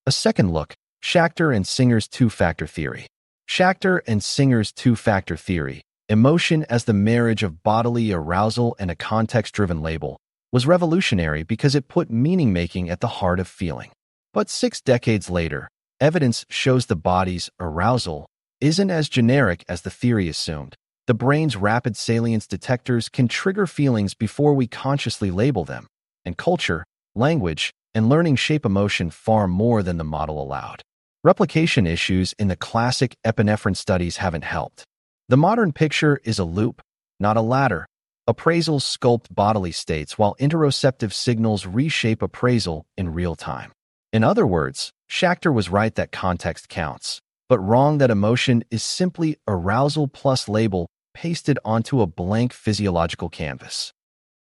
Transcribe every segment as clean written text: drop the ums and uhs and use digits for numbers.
A second look, Schachter and Singer's two-factor theory. Schachter and Singer's two-factor theory, emotion as the marriage of bodily arousal and a context-driven label, was revolutionary because it put meaning-making at the heart of feeling. But 6 decades later, evidence shows the body's arousal isn't as generic as the theory assumed. The brain's rapid salience detectors can trigger feelings before we consciously label them, and culture, language, and learning shape emotion far more than the model allowed. Replication issues in the classic epinephrine studies haven't helped. The modern picture is a loop, not a ladder. Appraisals sculpt bodily states while interoceptive signals reshape appraisal in real time. In other words, Schachter was right that context counts, but wrong that emotion is simply arousal plus label pasted onto a blank physiological canvas.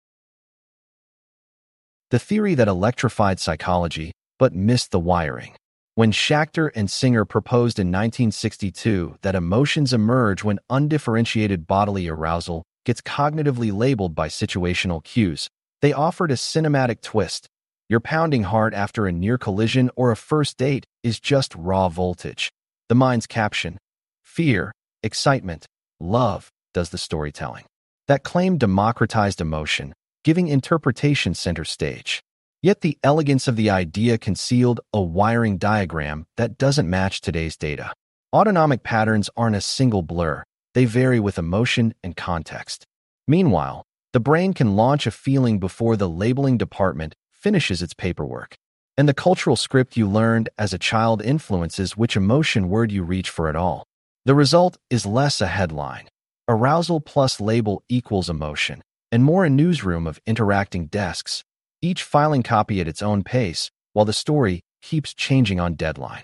The theory that electrified psychology but missed the wiring. When Schachter and Singer proposed in 1962 that emotions emerge when undifferentiated bodily arousal gets cognitively labeled by situational cues, they offered a cinematic twist. Your pounding heart after a near collision or a first date is just raw voltage. The mind's caption, fear, excitement, love, does the storytelling. That claim democratized emotion, giving interpretation center stage. Yet the elegance of the idea concealed a wiring diagram that doesn't match today's data. Autonomic patterns aren't a single blur, they vary with emotion and context. Meanwhile, the brain can launch a feeling before the labeling department finishes its paperwork. And the cultural script you learned as a child influences which emotion word you reach for at all. The result is less a headline. Arousal plus label equals emotion, and more a newsroom of interacting desks, each filing copy at its own pace, while the story keeps changing on deadline.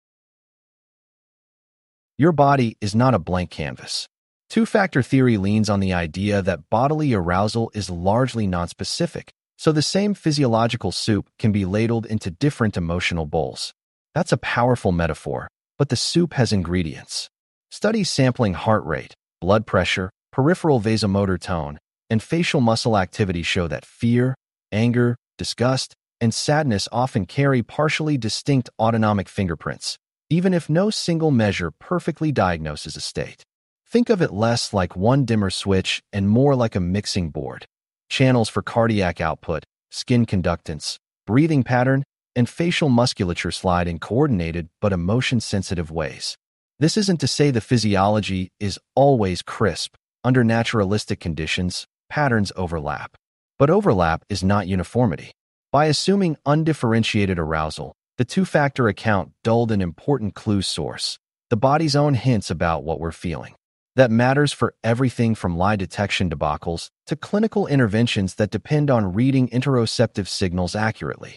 Your body is not a blank canvas. Two-factor theory leans on the idea that bodily arousal is largely nonspecific, so the same physiological soup can be ladled into different emotional bowls. That's a powerful metaphor, but the soup has ingredients. Studies sampling heart rate, blood pressure, peripheral vasomotor tone, and facial muscle activity show that fear, anger, disgust, and sadness often carry partially distinct autonomic fingerprints, even if no single measure perfectly diagnoses a state. Think of it less like one dimmer switch and more like a mixing board. Channels for cardiac output, skin conductance, breathing pattern, and facial musculature slide in coordinated but emotion-sensitive ways. This isn't to say the physiology is always crisp. Under naturalistic conditions, patterns overlap. But overlap is not uniformity. By assuming undifferentiated arousal, the two-factor account dulled an important clue source, the body's own hints about what we're feeling. That matters for everything from lie detection debacles to clinical interventions that depend on reading interoceptive signals accurately.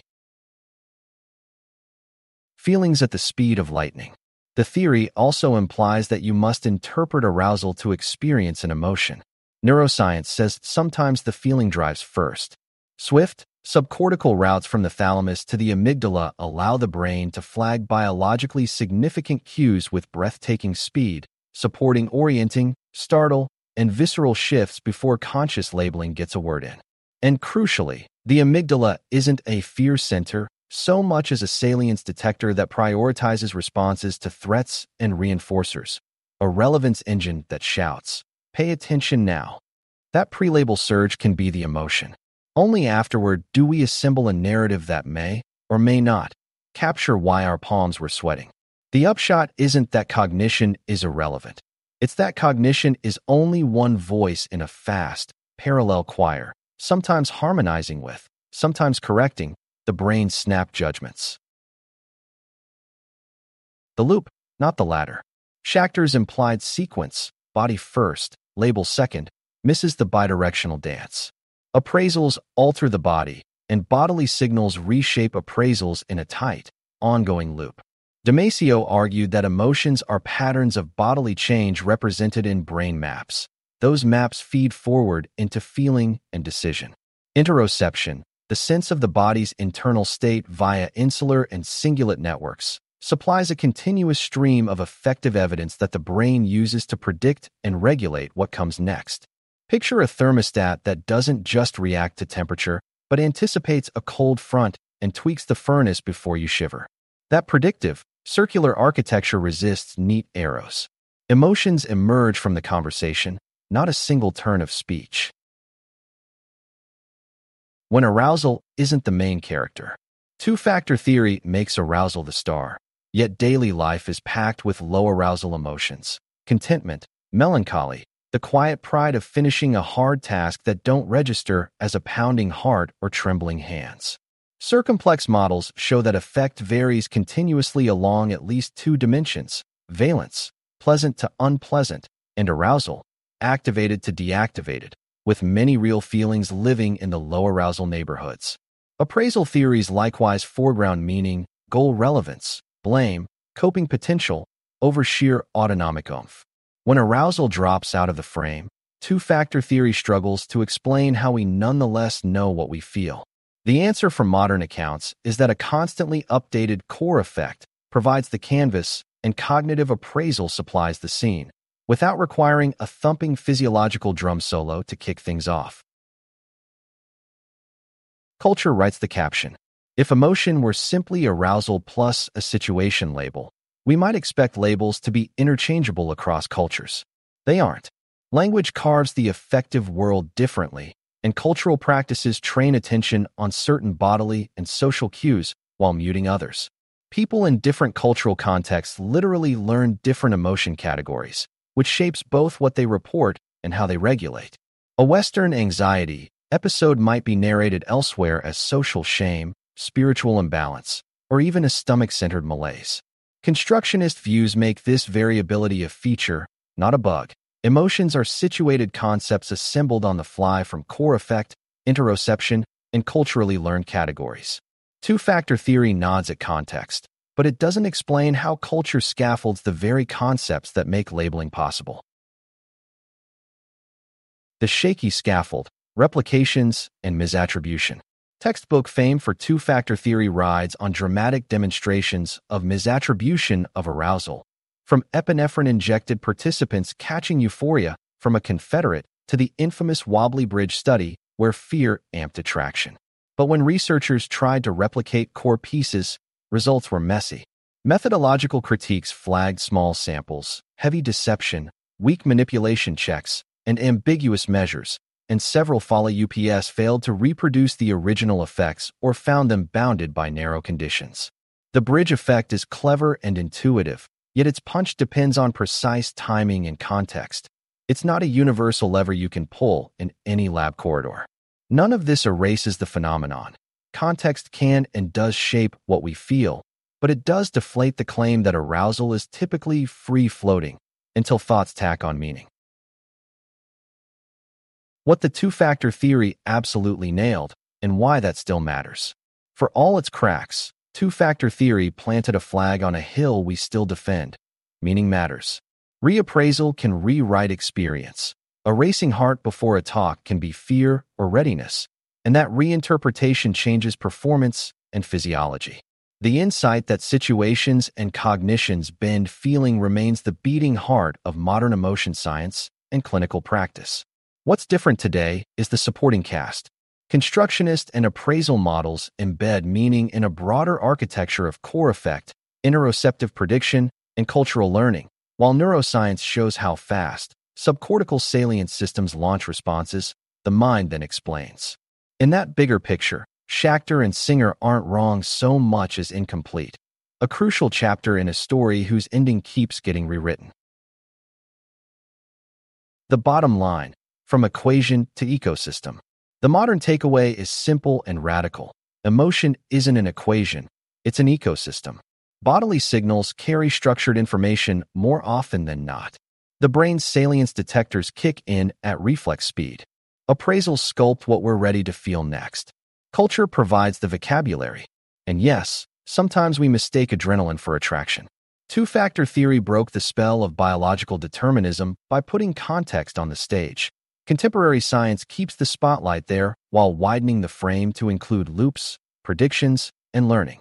Feelings at the speed of lightning. The theory also implies that you must interpret arousal to experience an emotion. Neuroscience says sometimes the feeling drives first. Swift, subcortical routes from the thalamus to the amygdala allow the brain to flag biologically significant cues with breathtaking speed, supporting orienting, startle, and visceral shifts before conscious labeling gets a word in. And crucially, the amygdala isn't a fear center so much as a salience detector that prioritizes responses to threats and reinforcers, a relevance engine that shouts, "Pay attention now." That pre-label surge can be the emotion. Only afterward do we assemble a narrative that may, or may not, capture why our palms were sweating. The upshot isn't that cognition is irrelevant. It's that cognition is only one voice in a fast, parallel choir, sometimes harmonizing with, sometimes correcting, the brain's snap judgments. The loop, not the ladder. Schachter's implied sequence, body first, label second, misses the bidirectional dance. Appraisals alter the body, and bodily signals reshape appraisals in a tight, ongoing loop. Damasio argued that emotions are patterns of bodily change represented in brain maps. Those maps feed forward into feeling and decision. Interoception, the sense of the body's internal state via insular and cingulate networks, supplies a continuous stream of effective evidence that the brain uses to predict and regulate what comes next. Picture a thermostat that doesn't just react to temperature, but anticipates a cold front and tweaks the furnace before you shiver. That predictive, circular architecture resists neat arrows. Emotions emerge from the conversation, not a single turn of speech. When arousal isn't the main character. Two-factor theory makes arousal the star, yet daily life is packed with low arousal emotions, contentment, melancholy, the quiet pride of finishing a hard task that don't register as a pounding heart or trembling hands. Circumplex models show that affect varies continuously along at least two dimensions: valence, pleasant to unpleasant, and arousal, activated to deactivated, with many real feelings living in the low arousal neighborhoods. Appraisal theories likewise foreground meaning, goal relevance, blame, coping potential, over sheer autonomic oomph. When arousal drops out of the frame, two-factor theory struggles to explain how we nonetheless know what we feel. The answer from modern accounts is that a constantly updated core effect provides the canvas and cognitive appraisal supplies the scene, without requiring a thumping physiological drum solo to kick things off. Culture writes the caption. If emotion were simply arousal plus a situation label, we might expect labels to be interchangeable across cultures. They aren't. Language carves the affective world differently, and cultural practices train attention on certain bodily and social cues while muting others. People in different cultural contexts literally learn different emotion categories, which shapes both what they report and how they regulate. A Western anxiety episode might be narrated elsewhere as social shame, spiritual imbalance, or even a stomach-centered malaise. Constructionist views make this variability a feature, not a bug. Emotions are situated concepts assembled on the fly from core effect, interoception, and culturally learned categories. Two-factor theory nods at context, but it doesn't explain how culture scaffolds the very concepts that make labeling possible. The shaky scaffold, replications, and misattribution. Textbook fame for two-factor theory rides on dramatic demonstrations of misattribution of arousal, from epinephrine-injected participants catching euphoria from a Confederate to the infamous Wobbly Bridge study where fear amped attraction. But when researchers tried to replicate core pieces, results were messy. Methodological critiques flagged small samples, heavy deception, weak manipulation checks, and ambiguous measures, and several Folly UPS failed to reproduce the original effects or found them bounded by narrow conditions. The bridge effect is clever and intuitive, yet its punch depends on precise timing and context. It's not a universal lever you can pull in any lab corridor. None of this erases the phenomenon. Context can and does shape what we feel, but it does deflate the claim that arousal is typically free-floating until thoughts tack on meaning. What the two-factor theory absolutely nailed, and why that still matters. For all its cracks, two-factor theory planted a flag on a hill we still defend. Meaning matters. Reappraisal can rewrite experience. A racing heart before a talk can be fear or readiness, and that reinterpretation changes performance and physiology. The insight that situations and cognitions bend feeling remains the beating heart of modern emotion science and clinical practice. What's different today is the supporting cast. Constructionist and appraisal models embed meaning in a broader architecture of core effect, interoceptive prediction, and cultural learning, while neuroscience shows how fast subcortical salient systems launch responses, the mind then explains. In that bigger picture, Schachter and Singer aren't wrong so much as incomplete, a crucial chapter in a story whose ending keeps getting rewritten. The bottom line, from equation to ecosystem. The modern takeaway is simple and radical. Emotion isn't an equation, it's an ecosystem. Bodily signals carry structured information more often than not. The brain's salience detectors kick in at reflex speed. Appraisals sculpt what we're ready to feel next. Culture provides the vocabulary. And yes, sometimes we mistake adrenaline for attraction. Two-factor theory broke the spell of biological determinism by putting context on the stage. Contemporary science keeps the spotlight there while widening the frame to include loops, predictions, and learning.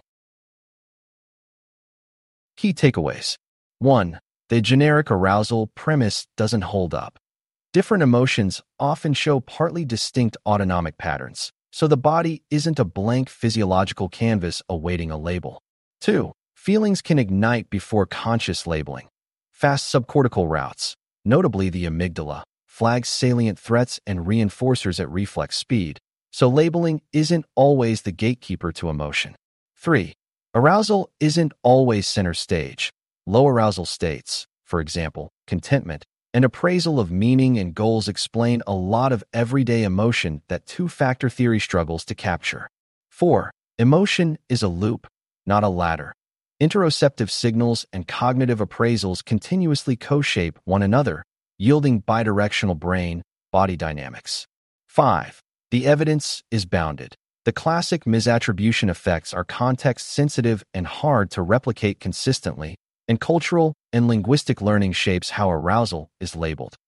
Key takeaways. 1. The generic arousal premise doesn't hold up. Different emotions often show partly distinct autonomic patterns, so the body isn't a blank physiological canvas awaiting a label. 2. Feelings can ignite before conscious labeling. Fast subcortical routes, notably the amygdala, flags salient threats and reinforcers at reflex speed, so labeling isn't always the gatekeeper to emotion. 3. Arousal isn't always center stage. Low arousal states, for example, contentment, and appraisal of meaning and goals explain a lot of everyday emotion that two-factor theory struggles to capture. 4. Emotion is a loop, not a ladder. Interoceptive signals and cognitive appraisals continuously co-shape one another, yielding bidirectional brain-body dynamics. 5. The evidence is bounded. The classic misattribution effects are context-sensitive and hard to replicate consistently, and cultural and linguistic learning shapes how arousal is labeled.